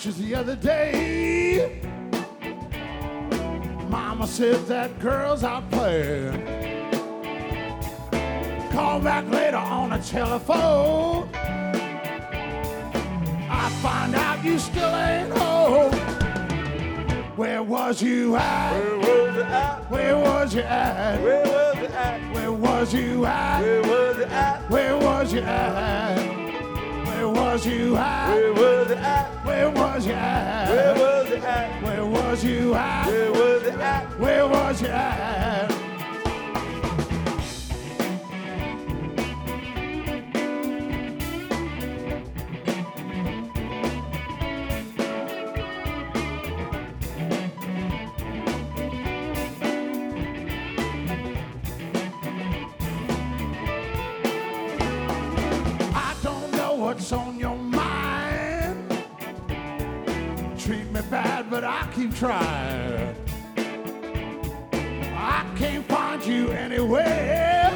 just the other day. Mama said that girl's out playing. Call back later on the telephone. I find out you still ain't home. Where was you at? Where was it at? Where was you at? Where was it at? Where was you at? Where was it at? Where was you at? Where was you at? Where was it at? Where was you at? Where was it at? Where was you at? Where was it at? Where was you at? I don't know what's on your mind. Treat me bad, but I keep trying. I can't find you anywhere.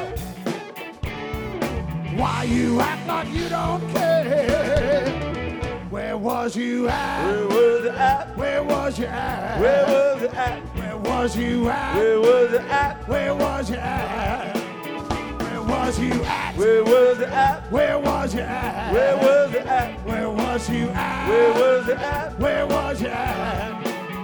Why you act like you don't care? Where was you at? Where was it at? Where was you at? Where was it at? Where was you at? Where was it at? Where was you at? Where was you at? Where was it at? Where was you at? Where was it at? Where was you at? Where was it at? Where was you at?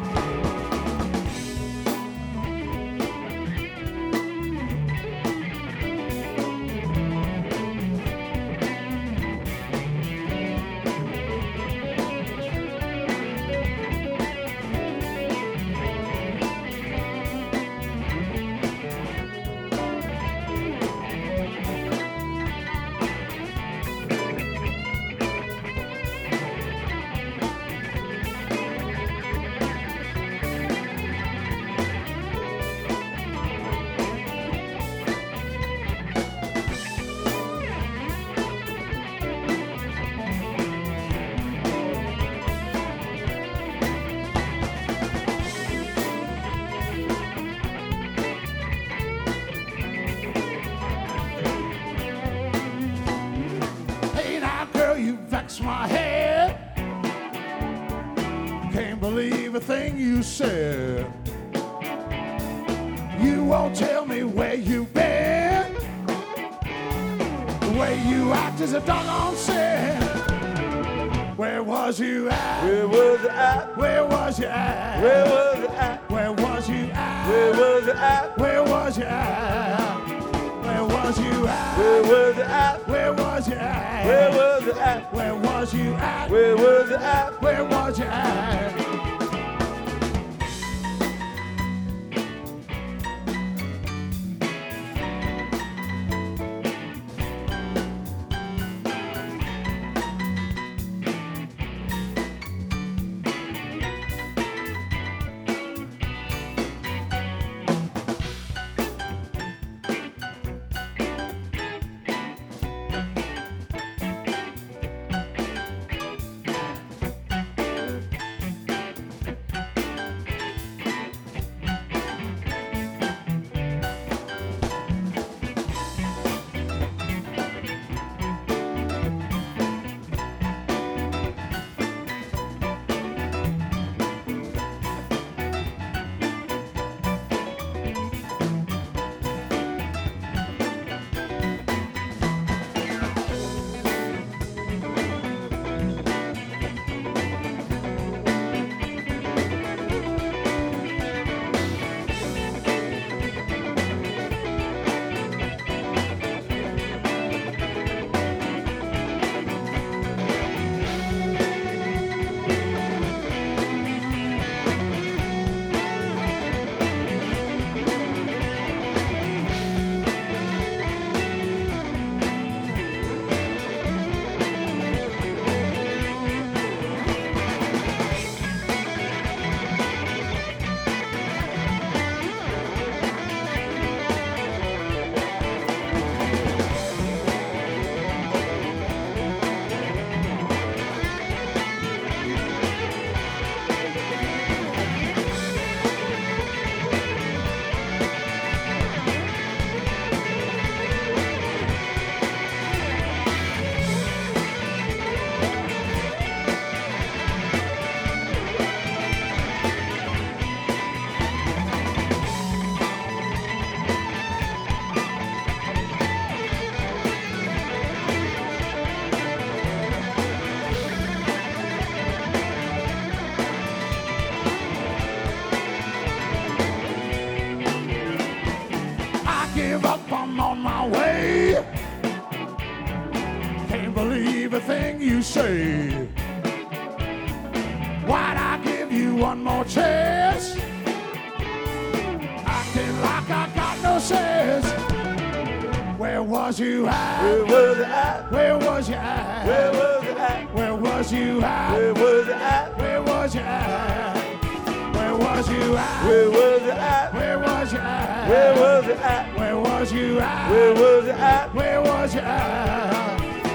Hey now, girl, you vex my head. Can't believe a thing you said. You won't tell me where you've been. The way you act is a doggone sin. Where was you at? Where was it at? Where was you at? Where was it at? Where was you at? Where was it at? Where was you at? Where was you at? Where was it at? Where was you at? Where was it at? Where was you at? Where was it at? Where was you at? say? Why'd I give you one more chance? Acting like I got no sense. Where was you at? Where was it at? Where was you at? Where was it at? Where was you at? Where was it at? Where was you at? Where was you at? Where was it at? Where was you at? Where was it at? Where was you at? Where was it at? Where was you at?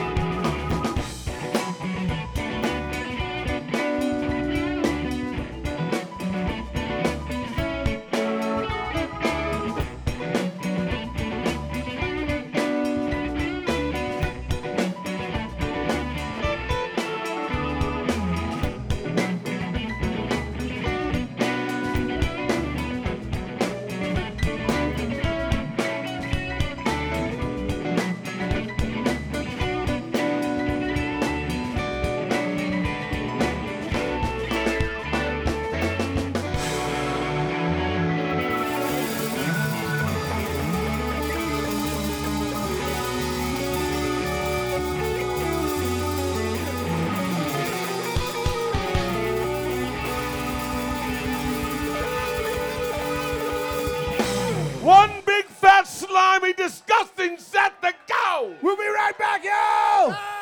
One big fat slimy disgusting set to go. We'll be right back, yo!